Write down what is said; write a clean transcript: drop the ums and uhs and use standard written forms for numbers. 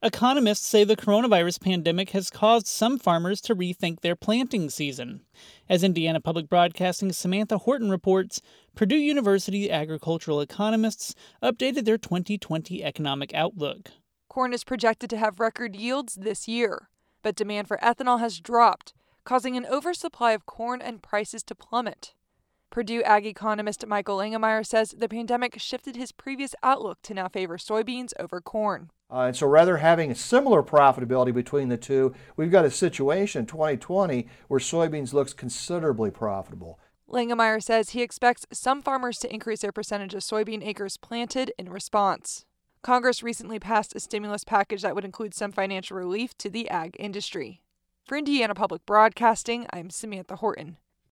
Economists say the coronavirus pandemic has caused some farmers to rethink their planting season. As Indiana Public Broadcasting's Samantha Horton reports, Purdue University agricultural economists updated their 2020 economic outlook. Corn is projected to have record yields this year, but demand for ethanol has dropped, causing an oversupply of corn and prices to plummet. Purdue ag economist Michael Langemeier says the pandemic shifted his previous outlook to now favor soybeans over corn. And so rather having a similar profitability between the two, we've got a situation in 2020 where soybeans looks considerably profitable. Langemeier says he expects some farmers to increase their percentage of soybean acres planted in response. Congress recently passed a stimulus package that would include some financial relief to the ag industry. For Indiana Public Broadcasting, I'm Samantha Horton.